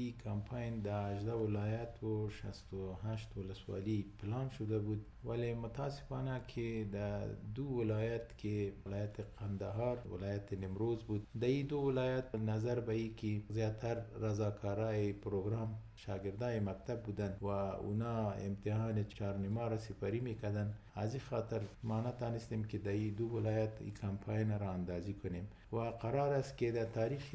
این کمپاین در 18 ولایت و 68 ولسوالی پلان شده بود، ولی متاسفانه که در دو ولایت که ولایت قندهار ولایت نیمروز بود، در این دو ولایت نظر به ای که زیادتر رضاکارای پروگرام شاگردای مکتب بودن و اونا امتحان 4 را سپری میکردن، از این خاطر ما نتانستیم که در این دو ولایت این کمپاین را اندازی کنیم و قرار است که در تاریخ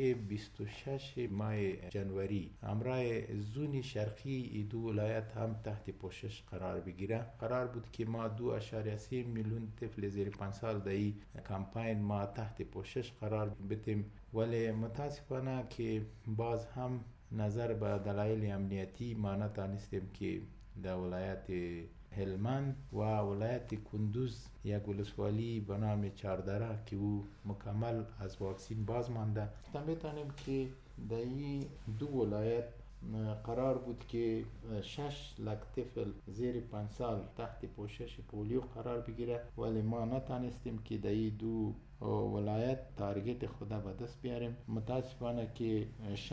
26 ماه جنوری امرای زون شرقی این دو ولایت هم تحت پوشش قرار بگیره. قرار بود که ما 2.3 میلیون طفل زیر 5 سال در این کمپاین ما تحت پوشش قرار بدیم، ولی متاسفانه که باز هم نظر به دلایل امنیتی ما نتانستیم که در ولایت هلمند و ولایت کندوز یک ولسوالی به نام چاردره که او مکمل از واکسین باز مانده. میتونیم که در این دو ولایت قرار بود که 6 لک طفل زیر 5 سال تحت پوشش پولیو قرار بگیره، ولی ما نتانستیم که در این دو ولایت تارگت خود به دست بیاریم. متاسفانه که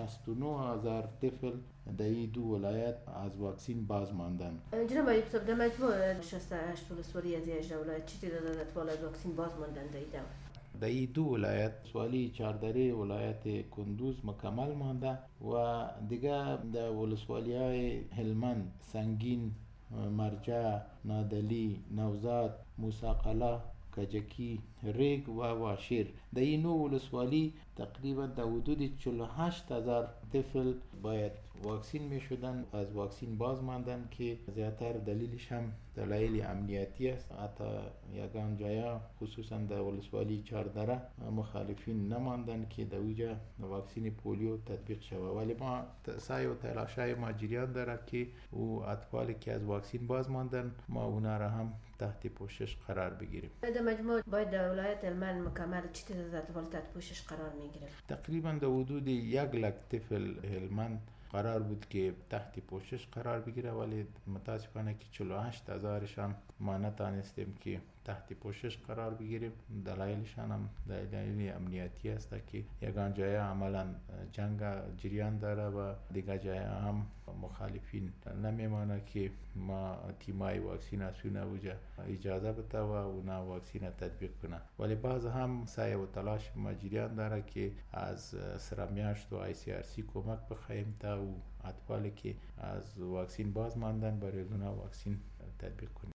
69,000 طفل در این دو ولایت از واکسین باز ماندن. جناب ایوب صاحب، در مجموع 68 ولسوالی از 18 ولایت چی تعداد اطفال از واکسین باز ماندن در این دور؟ در این دو ولایت ولسوالی چاردره ولایت کندوز مکمل مانده و دیگه در ولسوالی های هلمند، سنگین، مرجع، نادلی، نوزاد، موسی-قلعه، کجکی، ریگ و واشیر، در این نو ولسوالی تقریبا در حدود 48,000 طفل باید واکسین می شدن، از واکسین باز ماندن که زیادتر دلیلش هم دلایل امنیتی است. حتی یگان جایا خصوصا در ولسوالی چاردره مخالفین نماندن که در اوجا واکسین پولیو تطبیق شود، ولی ما سعی و تلاشای ما جریان داره که او اطفالی که از واکسین باز ماندن ما اونا را هم تحت پوشش قرار بگیریم. در مجموع باید در ولایت هلمند مکمل چی تعداد اطفال تحت پوشش قرار میگیرد؟ تقریبا در حدود 1 لک طفل هلمند قرار بود که تحت پوشش قرار بگیره، ولی متاسفانه که 48,000شان ما نتانستیم که تحت پوشش قرار بگیریم. دلایلشان هم دلایل امنیتی است که یگان جای عملا جنگ جریان داره و دیگر جای هم مخالفین نمیمانه که ما تیمای واکسیناسیون اوجا اجازه بده و اونا واکسین تطبیق کنه، ولی باز هم سعی و تلاش ما جریان داره که از سرمیاشت و ICRC کمک بخواهیم تا او اطفالی که از واکسین باز ماندن برای اونا واکسین تطبیق کنیم.